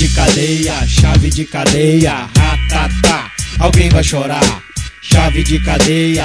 de cadeia, chave de cadeia, ratatá, alguém vai chorar. Chave de cadeia,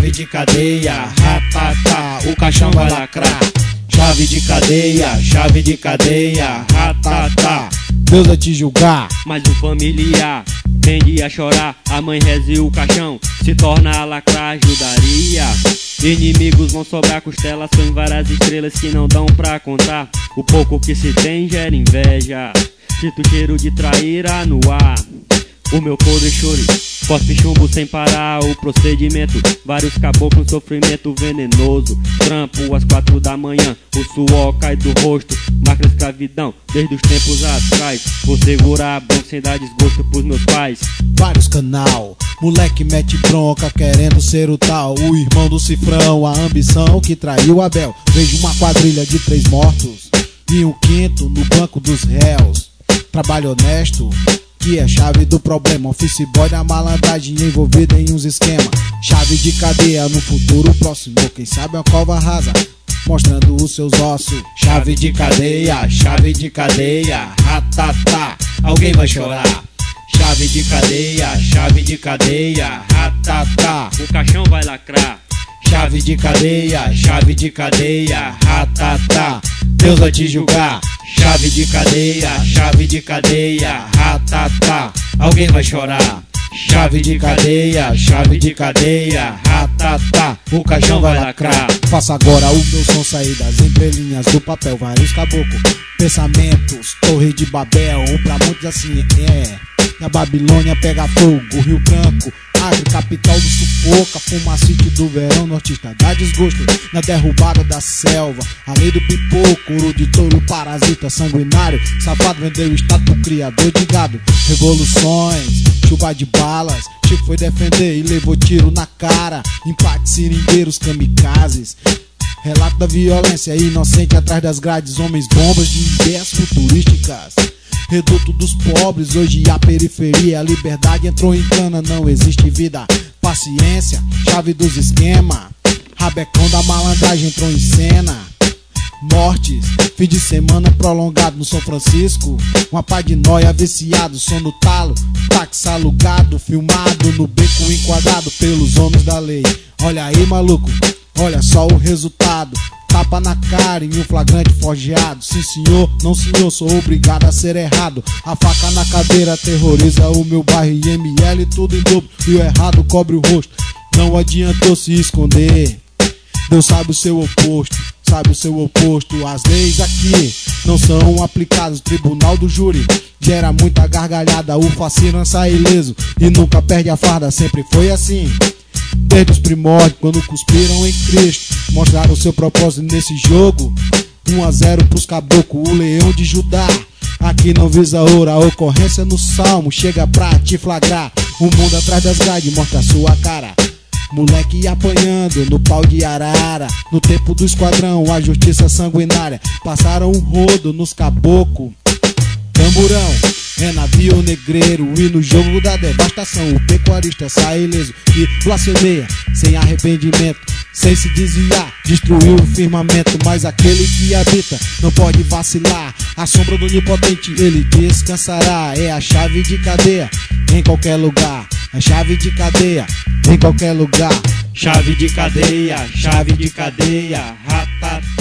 ratatá, o caixão vai lacrar. Chave de cadeia, ratatá, Deus vai te julgar. Mas o familiar tende a chorar, a mãe reza e o caixão se torna a lacrar, ajudaria. Inimigos vão sobrar, costelas são várias estrelas que não dão pra contar. O pouco que se tem gera inveja, sinto o cheiro de traíra no ar. O meu podre chore, cospe chumbo sem parar o procedimento. Vários caboclos, sofrimento venenoso. Trampo às 4 da manhã, o suor cai do rosto. Marca de escravidão desde os tempos atrás. Vou segurar a bronca sem dar desgosto pros meus pais. Vários canal, moleque mete bronca querendo ser o tal, o irmão do cifrão, a ambição que traiu Abel. Vejo uma quadrilha de 3 mortos e um quinto no banco dos réus. Trabalho honesto que é chave do problema, office boy da malandragem envolvida em uns esquemas. Chave de cadeia no futuro próximo, quem sabe uma cova rasa mostrando os seus ossos. Chave de cadeia, ratatá, alguém vai chorar. Chave de cadeia, ratatá, o caixão vai lacrar. Chave de cadeia, ratatá, Deus vai te julgar. Chave de cadeia, ratatá, alguém vai chorar. Chave de cadeia, ratatá, o caixão vai lacrar. Faça agora o meu som sair das entrelinhas do papel. Vários caboclos, pensamentos, torre de Babel. Pra muitos assim é. Na Babilônia pega fogo, Rio Branco, Acre, capital do sufoco, a fumacite do verão, nortista dá desgosto. Na derrubada da selva, a lei do pipoco, ouro de touro, parasita sanguinário, safado vendeu o estado pro criador de gado. Revoluções, chuva de balas, Chico foi defender e levou tiro na cara. Empate, seringueiros, kamikazes, relato da violência inocente atrás das grades, homens bombas de ideias futurísticas. Reduto dos pobres, hoje a periferia, a liberdade entrou em cana, não existe vida. Paciência, chave dos esquemas, rabecão da malandragem entrou em cena. Mortes, fim de semana prolongado no São Francisco, uma pá de nóia viciado, som no talo, táxi alugado, filmado no beco enquadrado pelos homens da lei. Olha aí, maluco, olha só o resultado. Tapa na cara em um flagrante forjado. Sim senhor, não senhor, sou obrigado a ser errado. A faca na cadeira aterroriza o meu bairro, IML tudo em dobro e o errado cobre o rosto. Não adiantou se esconder, Deus sabe o seu oposto, As leis aqui não são aplicadas, o tribunal do júri gera muita gargalhada. O fascino sai ileso e nunca perde a farda, sempre foi assim desde os primórdios, quando cuspiram em Cristo, mostraram seu propósito nesse jogo. 1-0 pros caboclos, o leão de Judá. Aqui não visa ouro, a ocorrência no salmo chega pra te flagrar. O mundo atrás das grades mostra sua cara. Moleque apanhando no pau de arara. No tempo do esquadrão, a justiça sanguinária. Passaram um rodo nos caboclos. Tamburão, é navio negreiro e no jogo da devastação o pecuarista sai ileso e blasfemeia sem arrependimento, sem se desviar, destruiu o firmamento. Mas aquele que habita não pode vacilar, a sombra do onipotente ele descansará. É a chave de cadeia em qualquer lugar, a chave de cadeia em qualquer lugar. Chave de cadeia, ratatá.